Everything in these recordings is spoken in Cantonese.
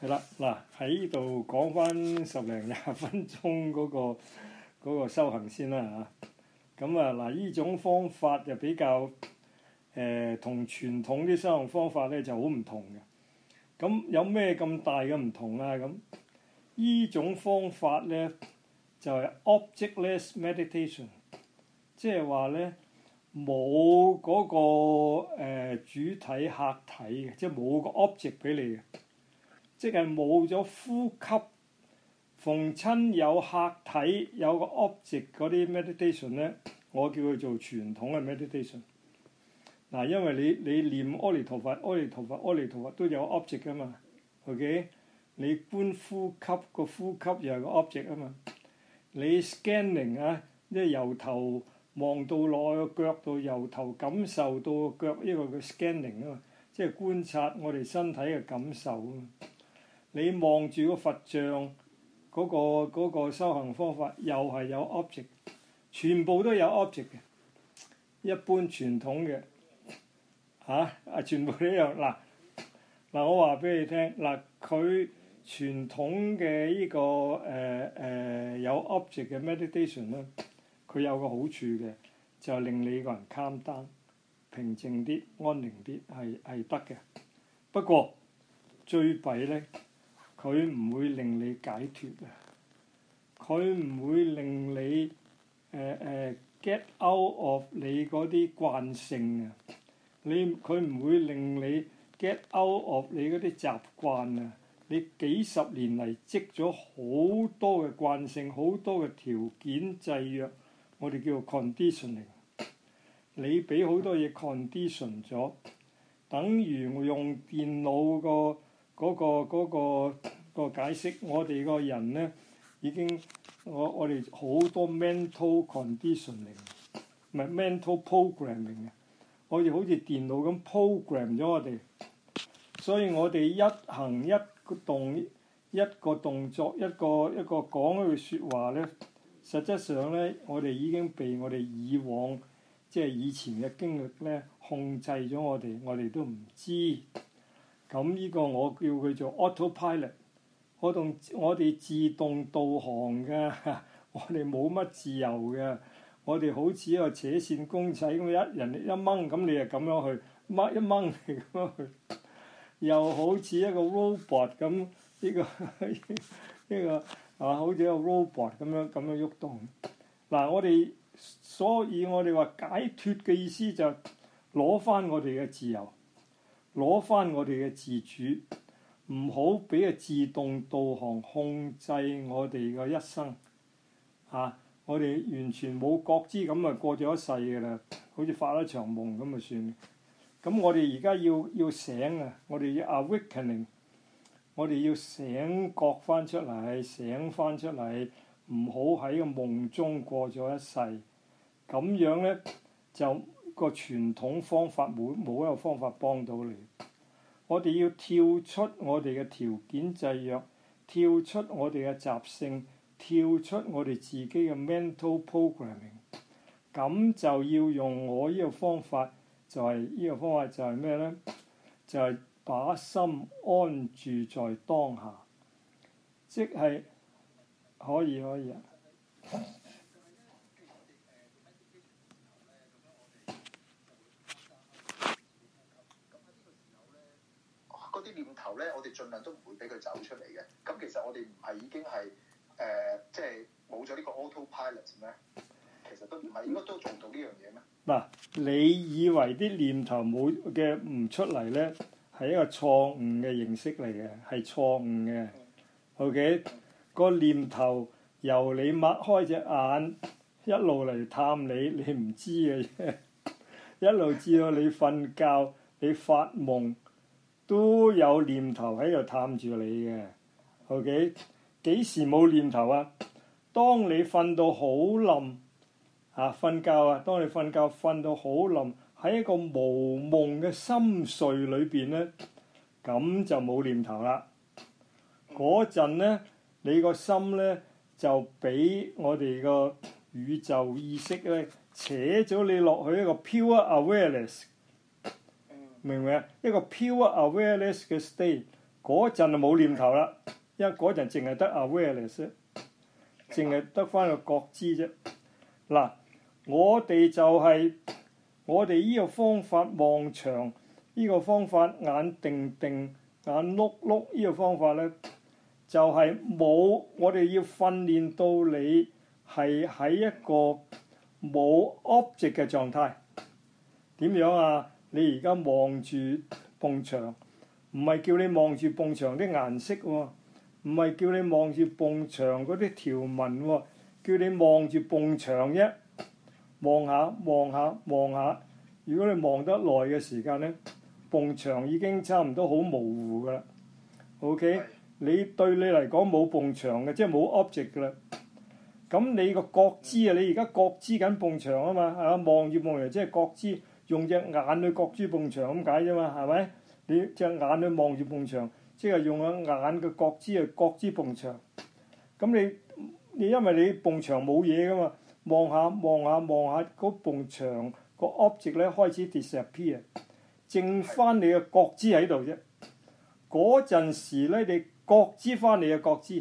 係啦，嗱喺呢度講翻10零20分鐘嗰個修行先啦嚇。咁啊嗱，呢種方法就比較同傳統啲修行方法咧就好唔同嘅。咁有咩咁大嘅唔同啊？咁呢種方法咧就係 objectless meditation， 即係話咧冇嗰個主體客體嘅，即係冇個 object 俾你嘅。即係冇咗呼吸，逢親有客體有個 object 嗰啲 meditation 咧，我叫佢做傳統嘅 meditation。嗱，因為你念阿彌陀佛、阿彌陀佛、阿彌陀佛都有 object 噶嘛 ，OK？ 你觀呼吸個呼吸又係個 object 啊嘛。你 scanning 啊，即係由頭望到落個腳度，由頭感受到個腳，呢個叫 scanning 啊嘛，即係觀察我哋身體嘅感受啊嘛。你望住個佛像嗰個修行方法又係有 object， 全部都有 object 嘅。一般傳統嘅全部都有嗱，我話俾你聽嗱，佢傳統嘅呢個有 object 嘅 meditation 咧，佢有個好處嘅，就係令你個人 calm down，平靜啲、安寧啲，係得嘅。不過最弊咧，佢唔會令你解脫啊！佢唔會令你get out of 你嗰啲慣性啊！佢唔會令你 get out of 你嗰啲習慣啊！你幾十年嚟積咗好多嘅慣性，好多嘅條件制約，我哋叫做 conditioning。你俾好多嘢 condition 咗，等於我用電腦嗰個解釋，我哋個人咧已經我哋好多 mental conditioning， 唔係 mental programming 嘅，我哋好似電腦咁 program 咗我哋，所以我哋一行一個動作一個講一句説話咧，實質上咧我哋已經被我哋以往即係以前嘅經歷咧控制咗我哋都唔知。咁呢個我叫佢做 autopilot， 我哋自動導航嘅，我哋冇乜自由嘅，我哋好似一個扯線公仔咁，人哋一掹咁你就咁樣去，掹一掹你咁樣去，又好似一個 robot 咁，呢個好似一個 robot 咁樣喐動。嗱，所以我哋話解脫嘅意思就攞翻我哋嘅自由。攞翻我哋嘅自主，唔好俾個自動導航控制我哋嘅一生。我哋完全冇覺知咁啊，過咗一世㗎啦，好似發一場夢咁就算。咁我哋而家要醒啊，我哋要 awakening， 我哋要醒覺翻出嚟，醒翻出嚟，唔好喺個夢中過咗一世。咁樣咧就個傳統方法冇一個方法幫到你。我哋要跳出我哋嘅條件制約，跳出我哋嘅習性，跳出我哋自己嘅 mental programming。咁就要用我呢個方法，就係咩咧？就係把心安住在當下，即係可以啊。 嗰啲念頭咧，我哋盡量都唔會俾佢走出嚟嘅。咁其實我哋唔係已經係即係冇咗呢個 autopilot 咩？其實都唔係，應該都做到呢樣嘢咩？ 嗱，你以為啲念頭唔出嚟咧，係一個錯誤嘅認識嚟嘅，係錯誤嘅。OK，個念頭由你擘開隻眼一路嚟探你，你唔知嘅啫，一路至到你瞓覺，你發夢。都有念頭喺度探住你嘅 ，OK？ 幾時冇念頭啊？當你瞓到好冧瞓覺啊！當你瞓覺瞓到好冧，喺一個無夢嘅深睡裏邊咧，咁就冇念頭啦。嗰陣咧，你個心咧就俾我哋個宇宙意識咧扯咗你落去一個 pure awareness。明唔明啊？一個 pure awareness 嘅 state， 嗰陣就冇念頭啦，因為嗰陣淨係得 awareness， 淨係得翻個覺知啫。嗱，我哋就係、我哋呢個方法望牆，呢個方法眼定定、眼碌碌呢個方法咧，就係冇我哋要訓練到你係喺一個冇 object 嘅狀態。點樣啊？你而家望住埲牆，唔係叫你望住埲牆啲顏色喎，唔係叫你望住埲牆嗰啲條紋喎，叫你望住埲牆啫。望下望下望下，如果你望得耐嘅時間咧，埲牆已經差唔多好模糊噶啦。OK， 你對你嚟講冇埲牆嘅，即係冇 object 噶啦。咁你個覺知啊，你而家覺知緊埲牆啊嘛，啊望住埲牆即係覺知，用隻眼去覺知埲牆咁解啫嘛，係咪？你隻眼去望住埲牆，即係用個眼嘅覺知去覺知埲牆。咁你因為你埲牆冇嘢噶嘛。望下望下望下嗰埲牆個 object 咧開始 disappear， 剩翻你嘅覺知喺度啫。嗰陣時咧，你覺知翻你嘅覺知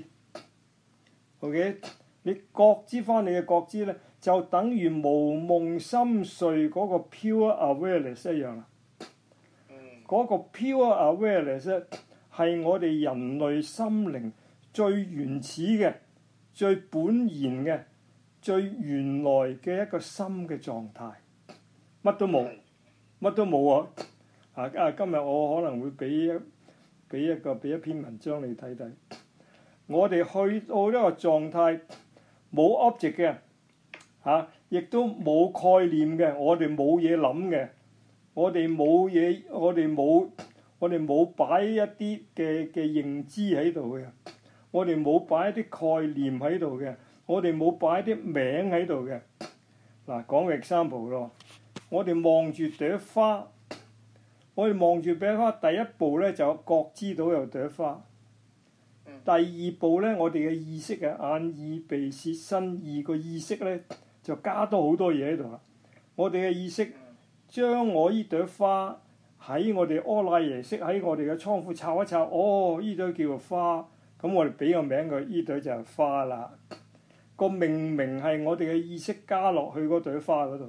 ，OK？ 你覺知翻你嘅覺知咧，就等於無夢深睡嗰個 pure awareness 一樣啦。嗰個 pure awareness 咧係我哋人類心靈最原始嘅、最本然嘅。最原來嘅一個心嘅狀態，乜都冇，乜都冇啊！今日我可能會俾一篇文章你睇睇。我哋去到一個狀態，冇 object 嘅，亦都冇概念嘅，我哋冇嘢諗嘅，我哋冇嘢，我哋冇擺一啲嘅認知喺度嘅，我哋冇擺一啲概念喺度嘅。我哋冇擺啲名喺度嘅。嗱，講個 example 咯。我哋望住朵花，我哋望住朵花，第一步咧就覺知到有朵花。第二步咧，我哋嘅意識啊，眼耳鼻舌身意個意識咧就加多好多嘢喺度啦。我哋嘅意識將我依朵花喺我哋阿賴耶識喺我哋嘅倉庫抄一抄，哦，依朵叫做花，咁我哋俾個名佢，依朵就係花啦。個命名係我哋嘅意識加落去嗰朵花嗰度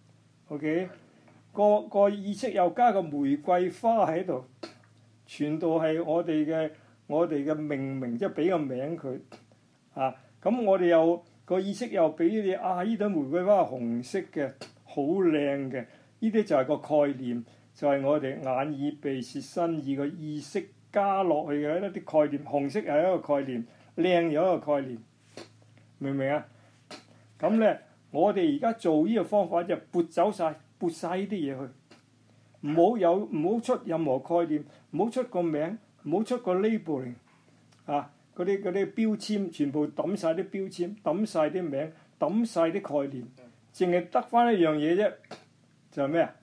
，OK？ 個意識又加個玫瑰花喺度，全部係我哋嘅命名，即係俾個名佢啊。咁我哋又個意識又俾你呢朵玫瑰花係紅色嘅，好靚嘅。呢啲就係個概念，就係我哋眼耳鼻舌身意個意識加落去嘅一啲概念。紅色係一個概念，靚有一個概念。明唔明啊？咁咧，我哋而家做呢個方法就撥晒呢啲嘢去，唔好出任何概念，唔好出個名，唔好出個 labeling 啊！嗰啲標籤全部抌晒啲標籤，抌晒啲名，抌晒啲概念，淨係得翻一樣嘢啫，就係咩啊？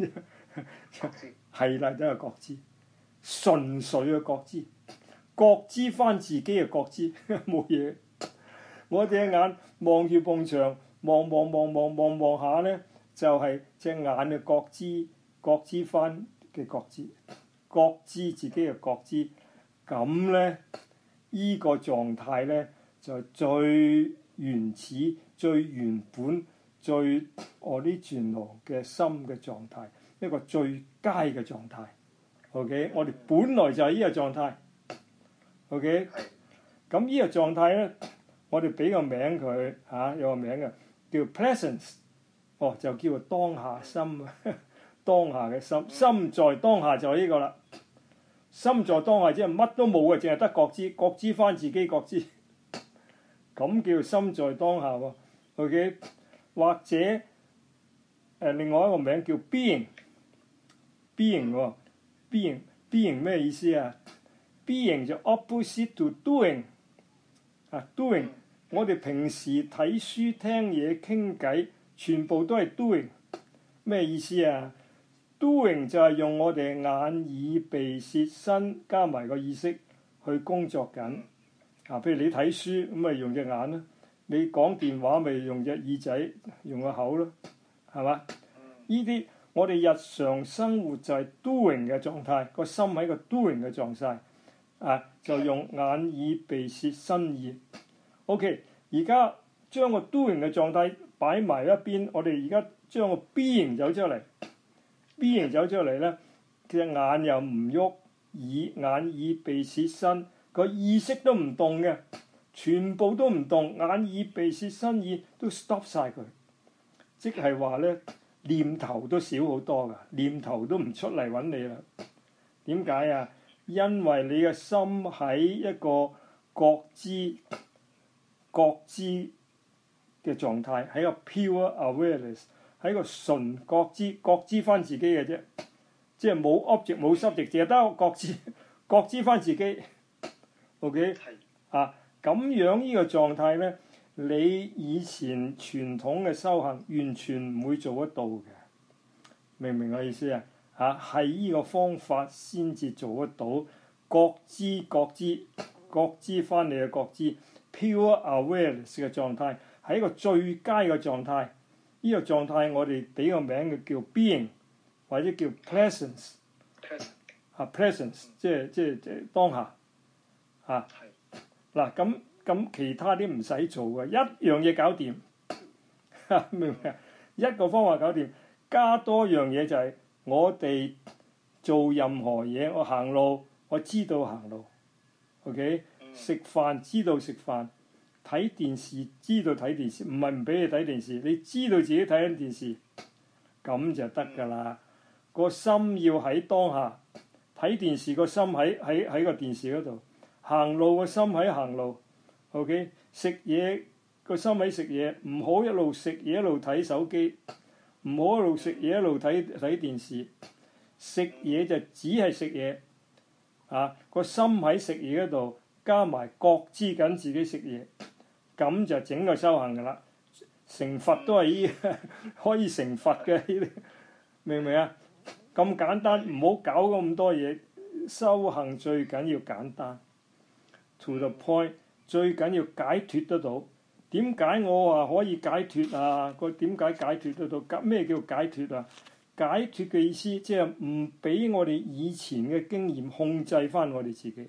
係啦，真係覺知，純粹嘅覺知，覺知翻自己嘅覺知，冇嘢。我隻眼望住埲牆，望下咧，就係隻眼嘅覺知翻嘅覺知，覺知自己嘅覺知。咁咧，依個狀態咧就最原始、最原本、最original嘅心嘅狀態，一個最佳嘅狀態。OK， 我哋本來就係依個狀態。OK， 咁依個狀態咧。我哋俾個名佢有個名嘅叫 presence， 就叫做當下心當下嘅心，心在當下就係呢個啦。心在當下即係乜都冇嘅，淨係得覺知翻自己覺知，咁叫心在當下喎。OK， 或者另外一個名叫 being 喎，being 咩意思啊 ？being 就 opposite to doing 啊 doing。我哋平時睇書、聽嘢、傾偈，全部都係 doing。咩意思啊 ？doing 就係用我哋眼耳鼻舌身加埋個意識去工作緊。譬如你睇書咁咪用隻眼啦，你講電話咪用隻耳仔、用個口咯，係嘛？呢啲我哋日常生活就係 doing 嘅狀態，個心喺個 doing 嘅狀態。 就用眼耳鼻舌身意。OK， 而家將個 doing 嘅狀態擺埋一邊，我哋而家將個 being 走出嚟，being 走出嚟咧，隻眼又唔喐，眼耳鼻舌身個意識都唔動嘅，全部都唔動，眼耳鼻舌身意都 stop 晒佢，即係話咧念頭都少好多噶，念頭都唔出嚟揾你啦。點解啊？因為你嘅心喺一個覺知嘅狀態，喺個 pure awareness， 喺個純覺知翻自己嘅啫，即係冇 object 冇 subject，淨係得覺知翻自己。OK 咁樣呢個狀態咧，你以前傳統嘅修行完全唔會做得到嘅，明唔明我意思啊？係呢個方法先至做得到，覺知翻你嘅覺知 pure awareness 嘅狀態，係一個最佳嘅狀態。呢個狀態我哋俾個名嘅叫 being 或者叫 presence， 即係當下嗱，咁其他啲唔使做嘅，一樣嘢搞掂，明唔明啊？一個方法搞掂，加多樣嘢就係我哋做任何嘢，我行路我知道行路 ，OK， 食飯知道食飯，睇電視知道睇電視，唔係唔俾你睇電視，你知道自己睇緊電視，咁就得㗎啦。個心要喺當下，睇電視個心喺個電視嗰度，行路個心喺行路 ，OK， 食嘢個心喺食嘢，唔好一路食嘢一路睇手機，唔好一路食嘢一路睇電視。食嘢就只係食嘢，個心喺食嘢嗰度，加埋覺知緊自己食嘢，咁就整個修行㗎啦。成佛都係可以成佛嘅，明唔明啊？咁簡單，唔好搞咁多嘢。修行最緊要簡單 ，to the point， 最緊要解脫得到。點解我話可以解脫啊？點解解脫得到？咩叫解脫啊？解脫嘅意思即係唔俾我哋以前嘅經驗控制翻我哋自己。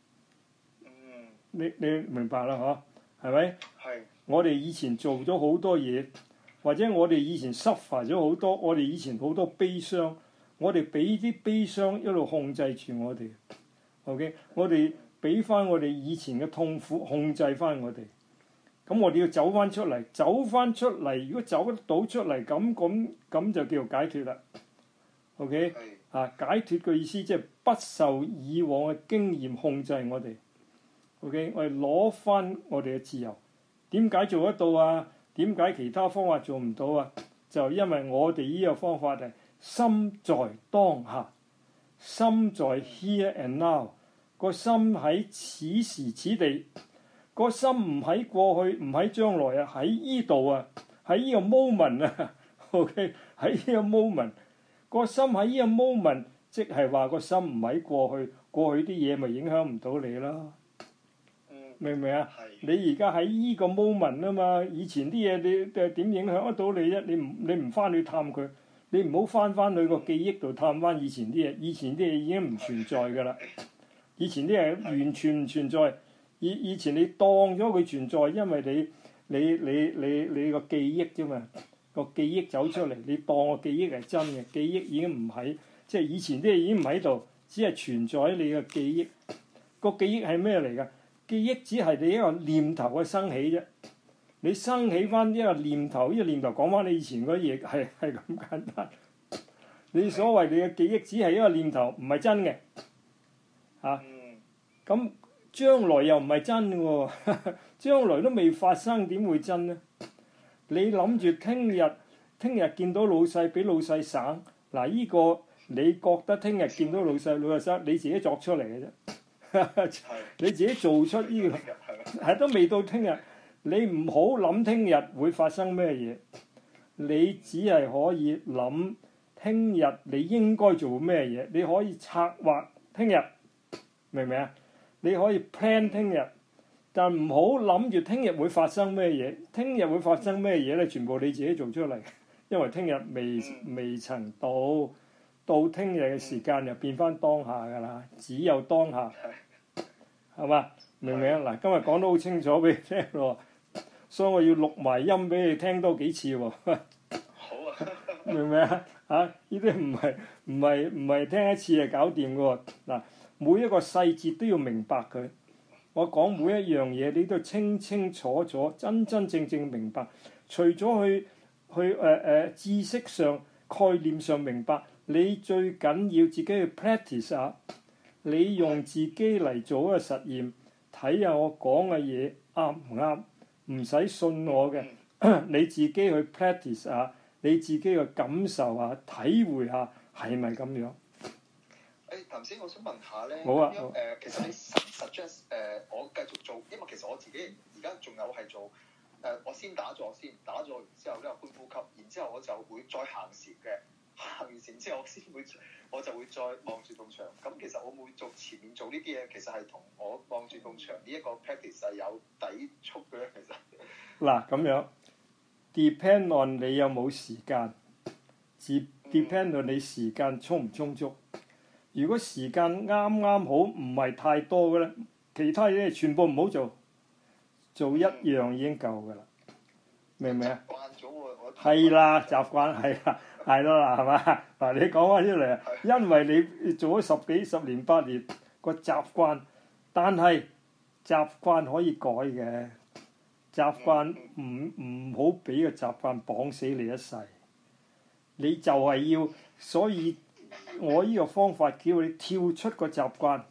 你明白啦？係咪？係。我哋以前做咗好多嘢，或者我哋以前 suffer 咗好多，我哋以前好多悲傷，我哋俾啲悲傷一路控制住我哋。OK， 我哋俾翻我哋以前嘅痛苦控制翻我哋。咁我哋要走翻出嚟，如果走得到出嚟，咁就叫做解脫啦。OK， 解脫嘅意思即係不受以往嘅經驗控制我哋。OK， 我哋攞翻我哋嘅自由。點解做得到啊？點解其他方法做唔到啊？就因為我哋呢個方法係心在當下，心在 here and now， 個心喺此時此地。個心唔喺過去，唔喺將來啊，喺依度啊，喺依個 moment 啊 ，OK， 喺依個 moment， 個心喺依個 moment， 即係話個心唔喺過去，過去啲嘢咪影響唔到你啦。明唔明啊？你而家喺依個 moment 啊嘛，以前啲嘢你點影響得到你啫？你唔翻去探佢，你唔好翻去個記憶度探翻以前啲嘢，以前啲嘢已經唔存在㗎啦。以前啲嘢完全唔存在。以前你當咗佢存在，因為你個記憶啫嘛，個記憶走出嚟，你當個記憶係真嘅，記憶已經唔喺，即係以前啲嘢已經唔喺度，只係存在喺你嘅記憶。個記憶係咩嚟㗎？記憶只係你一個念頭嘅生起啫。你生起翻一個念頭，呢個念頭講翻你以前嗰啲嘢係咁簡單。你所謂你嘅記憶只係一個念頭，唔係真嘅。咁。將來又唔係真嘅喎，將來都未發生，點會真呢？你諗住聽日見到老細，俾老細省嗱，依個你覺得聽日見到老細省，你自己作出嚟嘅啫，你自己做出呢個係都未到聽日，你唔好諗聽日會發生咩嘢，你只係可以諗聽日你應該做咩嘢，你可以策劃聽日，明唔明啊？你可以 plan 聽日，但唔好諗住聽日會發生咩嘢。聽日會發生咩嘢咧？全部你自己做出嚟，因為聽日未曾到聽日嘅時間就變翻當下㗎啦。只有當下係嘛？明唔明啊？嗱，今日講得好清楚俾你聽咯，所以我要錄埋音俾你聽多幾次喎。 好啊， 明唔明啊？呢啲唔係聽一次就搞掂嘅喎。嗱，每一個細節都要明白佢。我講每一樣嘢，你都清清楚楚、真真正正明白。除咗去知識上、概念上明白，你最緊要自己去 practice 下。你用自己嚟做一個實驗，睇下我講嘅嘢啱唔啱，唔使信我嘅，你自己去 practice 下，你自己去感受下、體會下，係咪咁樣？ 頭先我想問下咧， 好啊， 其實你 suggest 我繼續做，因為其實我自己而家仲有係做我先打坐先，打坐完之後咧有觀呼吸，然之後我就會再行禪嘅，行完禪之後我就會再望住埲牆。咁其實我會做前面做呢啲嘢，其實係同我望住埲牆呢一個 practice 係有抵觸嘅咧。其實嗱咁樣 depend on 你有冇時間，depend on 你時間充唔充足。如果時間啱啱好，唔係太多嘅咧，其他嘢全部唔好做，做一樣已經夠㗎啦，明唔明啊？ 習慣咗喎，我係啦，習慣係啦，係啦，係嘛？嗱，你講翻出嚟，因為你做咗十年8年個習慣，但係習慣可以改嘅，習慣唔好俾個習慣綁死你一世，你就係要，所以我呢個方法叫你跳出個習慣，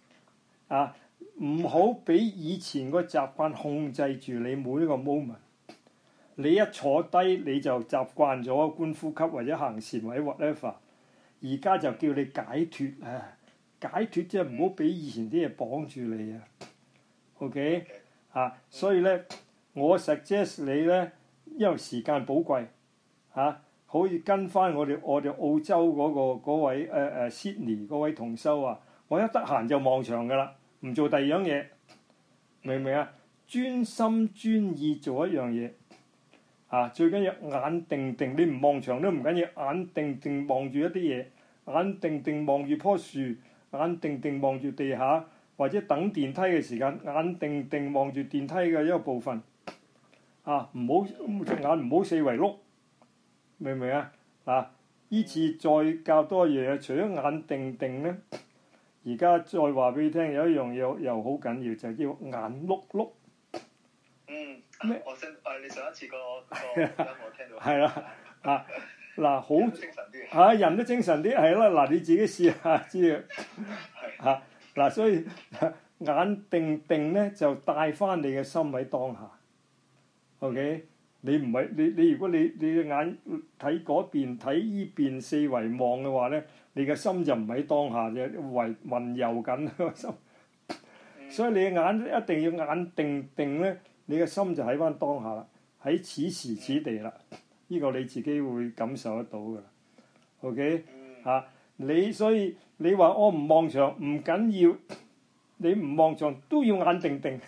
唔好俾以前個習慣控制住你每一個 moment。你一坐低你就習慣咗觀呼吸或者行禪或者 whatever， 而家就叫你解脫啊！解脫即係唔好俾以前啲嘢綁住你啊。OK 所以咧，我 suggest 你咧，因為時間寶貴可以跟翻我哋澳洲嗰位Sydney 嗰位同修啊，我一得閒就望牆㗎啦，唔做第二樣嘢，明唔明啊？專心專意做一樣嘢。最緊要眼定定，你唔望牆都唔緊要，眼定定望住一啲嘢，眼定定望住棵樹，眼定定望住地下，或者等電梯嘅時間，眼定定望住電梯嘅一個部分，唔好隻眼唔好四圍碌，明唔明啊？依次再教多一樣嘢，除咗眼定定咧，而家再話俾你聽，有一樣嘢又好緊要，就係叫眼碌碌。 咩？你上一次個音我聽到。 係啦，好精神啲。 人都精神啲，係啦，嗱你自己試下知啊。所以眼定定咧就帶翻你嘅心喺當下。OK， 你唔係你如果你嘅眼睇嗰邊睇依邊四圍望嘅話咧，你嘅心就唔喺當下嘅，雲遊緊個心。所以你嘅眼一定要眼定定咧。你嘅心就喺翻當下啦，喺此時此地啦，呢個你自己會感受得到㗎啦。OK 所以你話我唔望牆唔緊要，你唔望牆都要眼定定，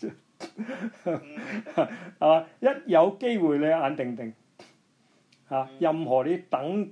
一有機會你眼定定，任何你等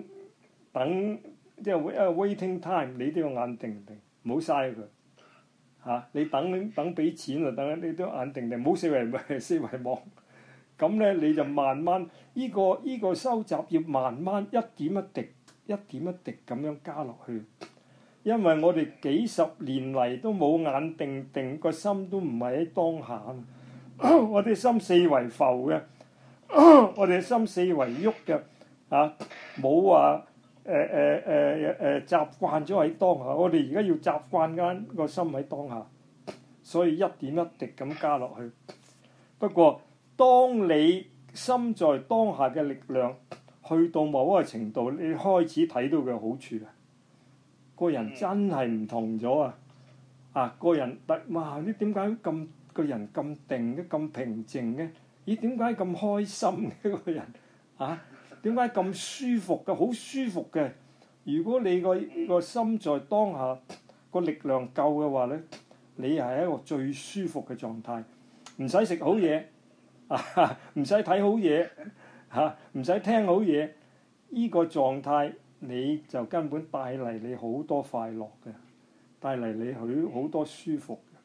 即係 waiting time， 你都要眼定定，唔好嘥佢。你等俾錢啊！等你都眼定定，唔好四圍望。咁咧你就慢慢呢個收集要慢慢一點一滴咁樣加落去。因為我哋幾十年嚟都冇眼定定，個心都唔係喺當下。我哋心四圍浮嘅，我哋心四圍喐嘅，冇話習慣咗喺當下，我哋而家要習慣間個心喺當下，所以一點一滴咁加落去。不過，當你心在當下嘅力量去到某一個程度，你開始睇到佢嘅好處啊！個人真係唔同咗啊！個人哇！你點解咁個人咁定嘅，咁平靜嘅？咦？點解咁開心嘅個人點解咁舒服嘅？好舒服嘅。如果你個心在當下個力量夠嘅話咧，你係一個最舒服嘅狀態，唔使食好嘢唔使睇好嘢唔使聽好嘢，呢個狀態你就根本帶嚟你好多快樂嘅，帶嚟你好多舒服嘅。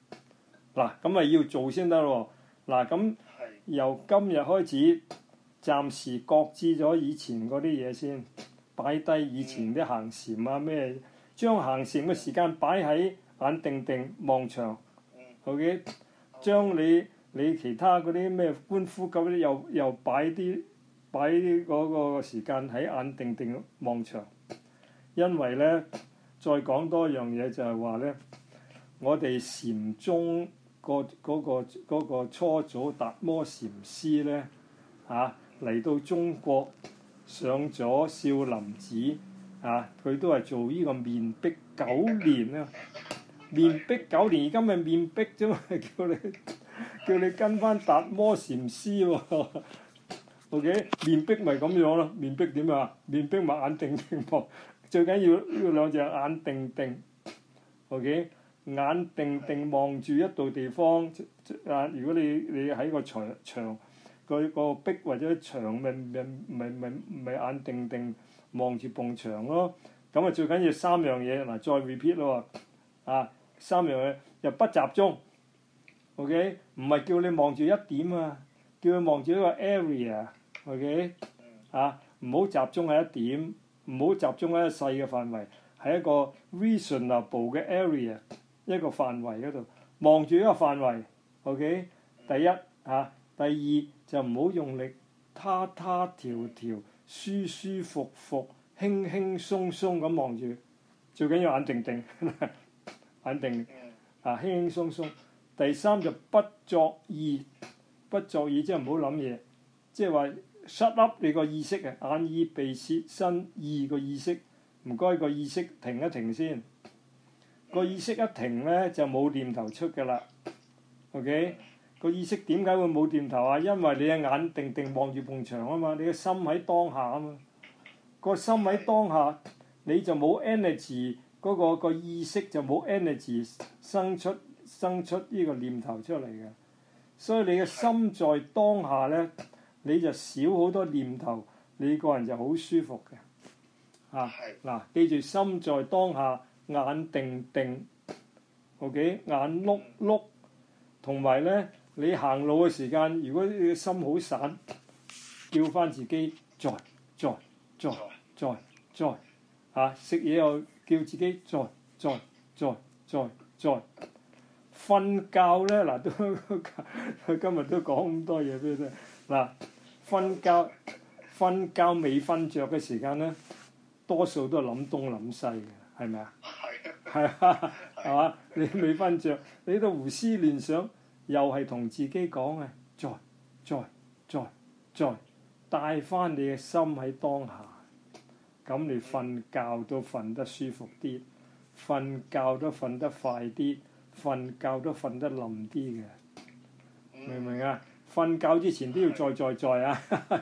嗱，咁咪要做先得咯。嗱，咁係由今日開始，暫時擱置咗以前嗰啲嘢先，擺低以前啲行禪啊咩，將行禪嘅時間擺喺眼定定望牆。OK，將你其他嗰啲咩觀呼吸嗰啲又擺嗰個時間喺眼定定望牆。因為咧，再講多一樣嘢就係話咧，我哋禪宗嗰個初祖達摩禪師咧嚟到中國上咗少林寺佢都係做呢個面壁9年啊！面壁9年，而家咪面壁啫嘛，叫你跟翻達摩禪師喎。OK， 面壁咪咁樣咯，面壁點啊？面壁咪眼定定望，最緊要兩隻眼定定。OK， 眼定定望住一度地方如果你喺個牆個壁或者牆咪眼定定望住埲牆咯。咁啊最緊要3樣嘢嗱，再 repeat 咯喎3樣嘢又不集中。OK， 唔係叫你望住一點啊，叫你望住一個 area。OK， 唔好集中喺一點，唔好集中喺一個細嘅範圍，喺一個 reasonable 嘅 area 一個範圍嗰度望住一個範圍。OK， 第一第二就唔好用力，他條舒舒服服，輕輕鬆鬆咁望住，最緊要眼定定，眼定輕輕鬆鬆。第三就不作意，不作意即係唔好諗嘢，即係話 shut up 你個意識眼耳鼻舌身意個意識，唔該個意識停一停先。個意識一停咧就冇念頭出㗎啦。OK， 個意識點解會冇念頭啊？因為你嘅眼定定望住埲牆啊嘛，你嘅心喺當下啊嘛。個心喺當下，你就冇 energy，個意識就冇 energy 生出呢個念頭出嚟嘅。所以你嘅心在當下咧，你就少好多念頭，你個人就好舒服嘅。記住心在當下，眼定定 ，OK， 眼碌碌，同埋咧你行路嘅時間，如果你嘅心好散，叫翻自己在食嘢又叫自己在瞓覺咧嗱，都今日都講咁多嘢俾你聽嗱。瞓覺未瞓着嘅時間咧，多數都係諗東諗西嘅，係咪啊？係嘛？你未瞓着，你喺度胡思亂想，又係同自己講在，帶翻你嘅心喺當下，咁你瞓覺都瞓得舒服啲，瞓覺都瞓得快啲，瞓覺都瞓得冧啲嘅，明唔明啊？瞓覺之前都要在啊！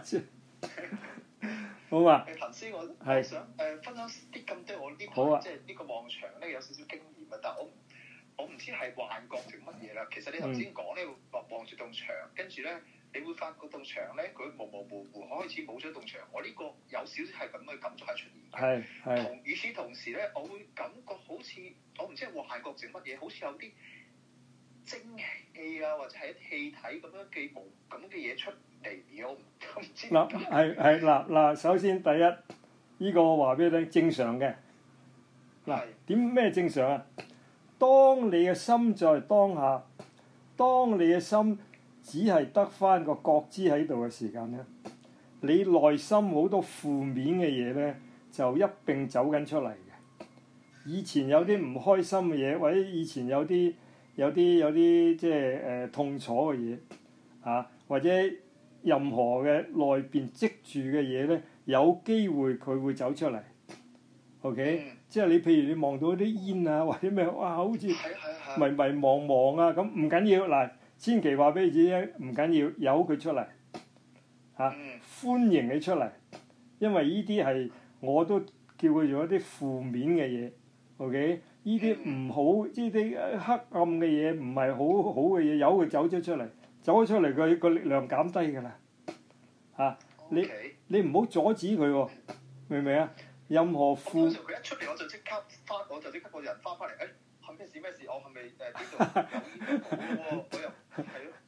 好啊！ 頭先我想分享啲咁多我呢排即係呢個望牆咧有少少經驗啊，但係我唔知係幻覺定乜嘢啦。其實你頭先講咧望住棟牆，跟住咧你會發覺棟牆咧佢模糊，開始冇咗棟牆。我呢個有少少係咁嘅感覺係出現嘅。與此同時咧，我會感覺好似我唔知係幻覺定乜嘢，好似有啲蒸氣啊，或者係一啲氣體咁樣嘅嘢出嚟，我唔知。 嗱，首先第一，呢個我話俾你聽，正常嘅。點咩正常啊？當你嘅心在當下，當你嘅心只係得翻個覺知喺度嘅時間咧，你內心好多負面嘅嘢咧，就一並走緊出嚟嘅。以前有啲唔開心嘅嘢，或者以前有啲即係痛楚嘅嘢或者任何嘅內邊積住嘅嘢咧，有機會佢會走出嚟。OK，即係你譬如你望到啲煙啊，或者咩哇，好似迷迷茫茫啊，咁唔緊要嗱，千祈話俾你知唔緊要，由佢出嚟歡迎你出嚟，因為呢啲係我都叫佢做一啲負面嘅嘢。OK， 呢啲唔好，呢啲黑暗嘅嘢唔係好嘅嘢，由佢走咗出嚟，佢個力量減低㗎啦。你唔好阻止佢喎，明唔明啊？任何負， 佢一出嚟我就即刻個人翻返嚟，係咩事？我係咪呢度有煙霧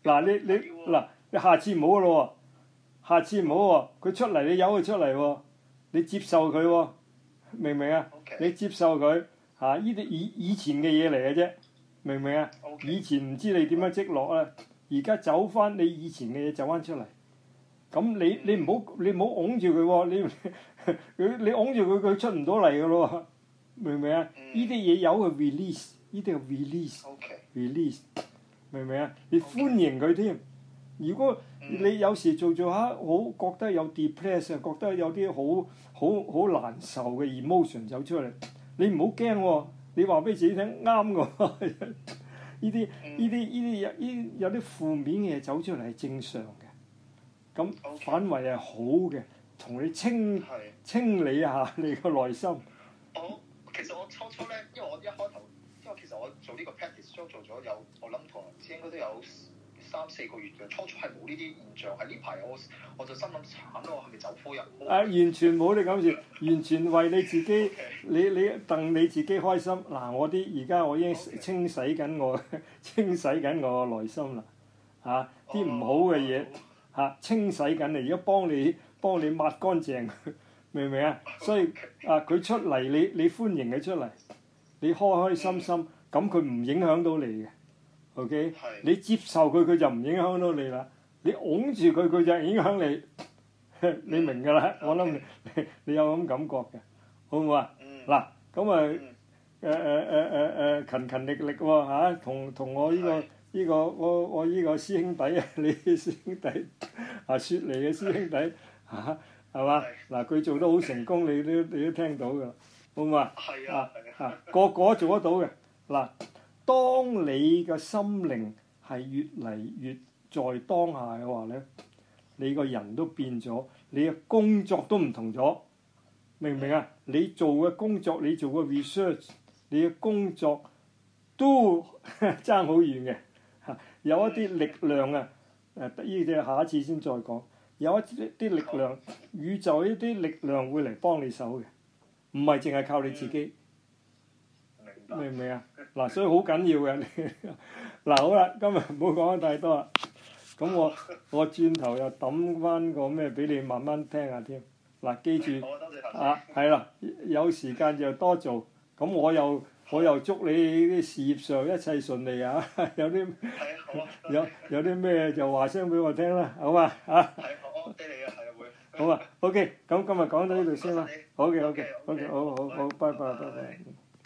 嗱你下次唔好咯喎，下次唔好喎，佢出嚟你由佢出嚟喎，你接受佢喎，明唔明啊？ OK 你接受佢嚇，呢啲以前嘅嘢嚟嘅啫，明唔明啊？ OK 以前唔知你點樣積落啊，而家走翻你以前嘅嘢走翻出嚟，咁你唔好擁住佢喎，你擁住佢出唔到嚟嘅咯喎，明唔明啊？呢啲嘢有佢 release， 呢啲係 OK release，明唔明啊？你歡迎佢添。如果你有時做下好覺得有 depress 啊，覺得有啲好難受嘅 emotion 走出嚟，你唔好驚喎，你話俾自己聽啱㗎。呢啲有啲負面嘅嘢走出嚟係正常嘅，咁反為係好嘅，同你清理下你個內心。 其實我初咧，因為我一開頭，因為其實我做呢個 practice 做咗有，我諗同人知應該都有3-4個月嘅，初係冇呢啲現象，係呢排我就心諗慘咯，係咪走火入魔？ 完全冇你咁事，完全為你自己， Okay. 你戥你自己開心。嗱，而家我已經清洗緊我個內心啦，嚇啲唔好嘅嘢嚇清洗緊你，而家幫你抹乾淨，明唔明啊？所以佢出嚟你歡迎佢出嚟，你開開心心，咁佢唔影響到你嘅。OK， 你接受佢就唔影響到你啦。你擁住佢就影響你，你明㗎啦。我諗你有咁感覺嘅，好唔好啊？嗱，咁勤力喎嚇，同我我呢個師兄弟啊，你師兄弟雪梨嘅師兄弟嚇，係嘛？嗱，佢做得好成功，你都聽到㗎啦，好唔好啊？ 係啊， 個個做得到嘅。嗱，當你嘅心靈係越嚟越在當下嘅話咧，你個人都變咗，你嘅工作都唔同咗，明唔明啊？你做嘅工作，你做嘅 research， 你嘅工作都爭好遠嘅。有一啲力量啊，呢啲下一次先再講。有一啲力量，宇宙呢啲力量會嚟幫你手嘅，唔係淨係靠你自己。明唔明啊？嗱，所以好緊要嘅。嗱，好啦，今日唔好講得太多啦。咁我轉頭又揼翻個咩俾你慢慢聽下添。嗱，記住係啦，有時間就多做。咁我又祝你啲事業上一切順利啊！有啲有啲咩就話聲俾我聽啦，好嘛？ 係我俾你啊，係啊會。 好啊 ，OK，咁今日講到呢度先啦。好嘅，好，拜拜。